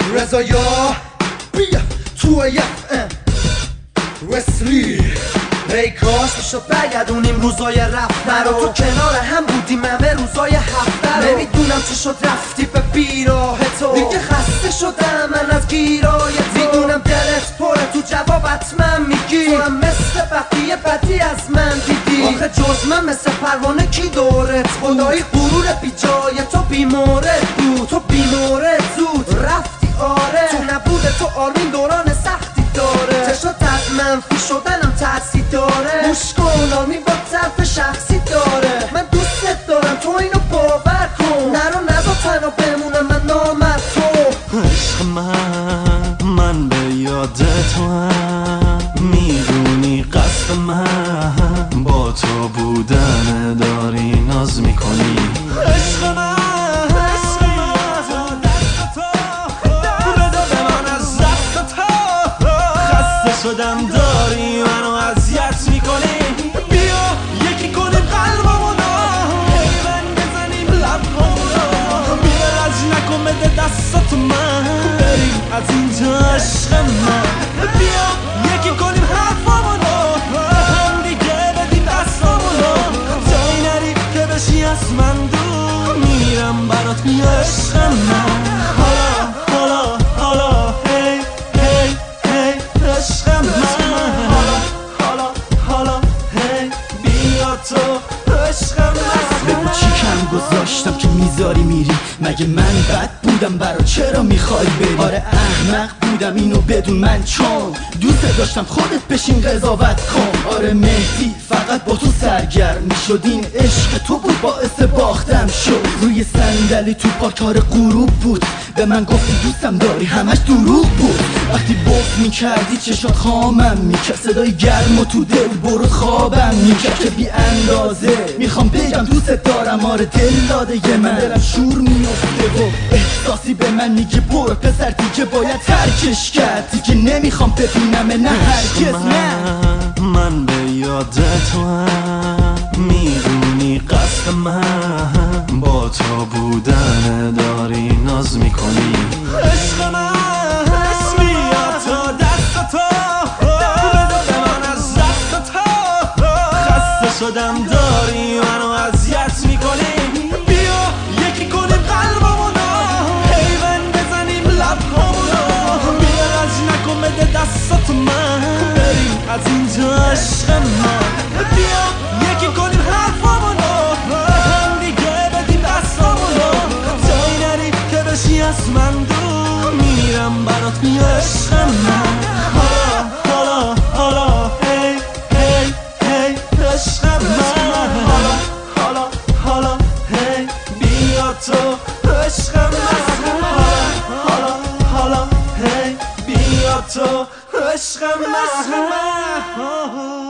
رضایا بیا تو رسلی ای کاش میشد برگردونیم روزای رفته رو تو کنار هم بودیم همه روزای هفته رو نمیدونم چی شد رفتی به بیراه تو دیگه خسته شدم من از گیرای تو میدونم دلت پره تو جوابت من میگی تو هم مثل بقیه بدی از من دیدی آخه جز من مثل پروانه کی دورت خدایی غرور بی جای تو بیمورد بود تو بیمورد زود رفتی آره تو نبود تو آرمین دوران سختی داره چشات از منفی شدنم تأثیر داره مشکل آرمین با طرف شخصی داره من دوستت دارم تو اینو باور کن نرو نزا تنها بمونم من نامرد تو عشق من به یاد تو هم میدونی قصد من با تو بودن داری ناز میکنی عشق من شدم داری منو اذیت میکنی بیا یکی کنیم قلبمونو پیوند بزنیم لبهامونو بیا رج نکن بده دستاتو من بریم از اینجا عشق من بیا یکی کنیم حرفامونو هم دیگه بدیم دستامونو جایی نری که بشی از من دور میرم برات بیا عشق من بگو چی کم گذاشتم که میذاری میری مگه من بد بودم برا چرا میخوای بری آره احمق بودم اینو بدون من چون دوست داشتم خودت بشین قضاوت کن آره مهدی فقط با تو سرگرم میشد این عشق تو بود باعث باختم شد روی صندلی تو پارکار غروب بود به من گفتی دوستم داری همش دروغ بود وقتی بغض میکردی چشات خامم میکرد صدای گرم و تو دل برو خوابم میکرد که بی اندازه میخوام بگم دوست دارم آره دل داده من دلم شور میفته و احساسی به من میگه برو پسر دیگه باید ترکش کرد دیگه نمیخوام ببینم نه هرگز نه من به یاد تو هم میدونی قصد من با تو بودن داری ناز میکنی عشق من بیا تو دست تو بده به من از دست تو خسته شدم داری منو اذیت میکنی بیا یکی کنیم قلبمونو پیوند بزنیم لبهامونو بیا رج نکن بده دستاتو من بریم از اینجا عشق من بیا یکی کنیم حرفامونو هم دیگه بدیم دستامونو جایی نری که بشی از من دور میرم برات بیا عشق من حالا حالا هی هی هی عشق من حالا هی بیا تو عشق من حالا هی بیا تو عشق من